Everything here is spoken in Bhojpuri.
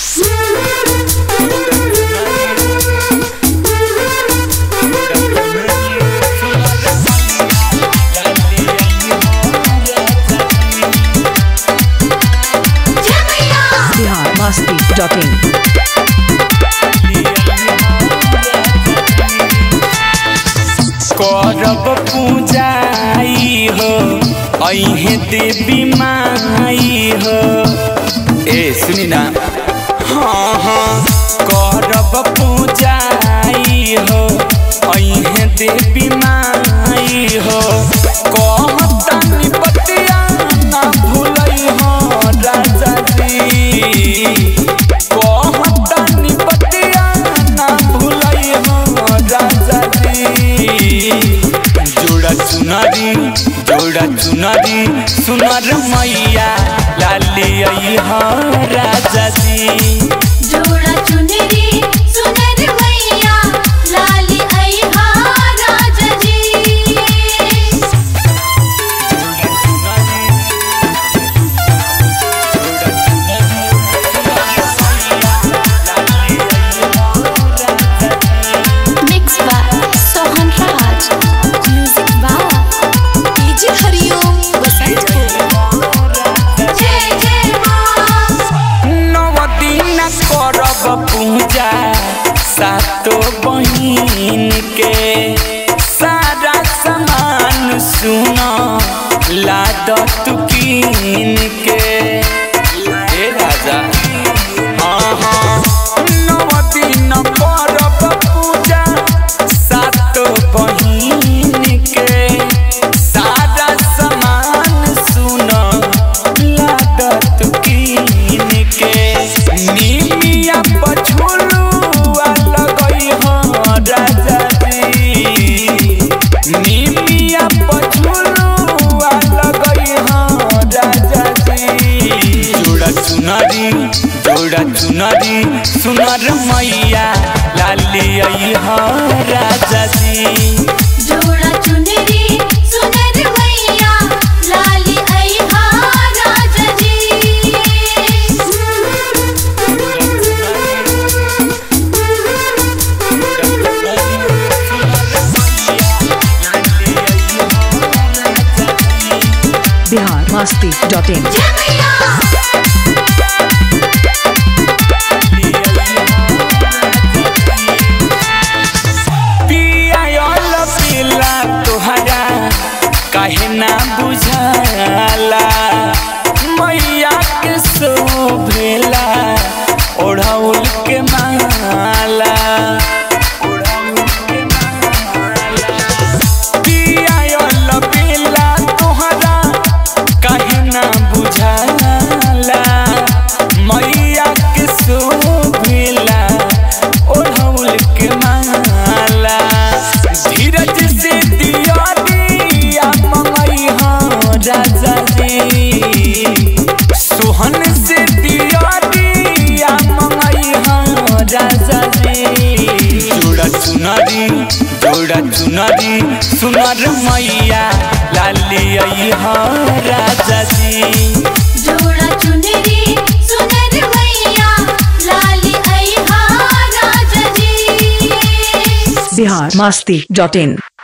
biharmasti.in करब पूजाई हो अहे देवी माई हो। ए सुनी ना, हाँ हाँ करब पूजाई हो अहे देवी माई हो। कहतनी बतिया ना भूलई हो राजा जी, कहतनी बतिया ना भूलई हो राजा जी। जोड़ा चुनरी सुनर मैया लाली आई हो राजा जी। जोड़ा चुनरी सुनर मैया लाली आई हा राजा जी। Mix by Sohan Raj, music by DJ Hariom Basantpur. जय जय मां। नव दिन करब पूजा सातो बहिन के, सारा सामान सुनो लाद तू कीन के। ए राजा नव दिन करब पूजा सातो बहिन के, सारा सामान सुनो लाद तू कीन के। निमिया पछुलुआ लगई हो राजा जी, निमिया पछुलुआ लगई हो राजा जी। जोड़ा चुनरी सुनर मैया लाली आई हो राजा जी। जोड़ा चुनरी सुनर मैया लाली आई हा राजा जी। biharmasti.in जय मैया। पियायल पिला तोहरा काहे ना बुझाला, मैया के शोभेला ओढ़ौल के माला। पियायल पिला तोहरा काहे ना बुझाला, मैया के शोभेला ओढ़ौल के माला। धीरज से दिया दिया मंगई हो राजा जी, सोहन से दिया दिया मंगई हो राजा जी। जोड़ा चुनरी सुनर मैया लाली आई हो राजा जी। जोड़ा चुनरी सुनर मैया लाली आई हा राजा जी। biharmasti.in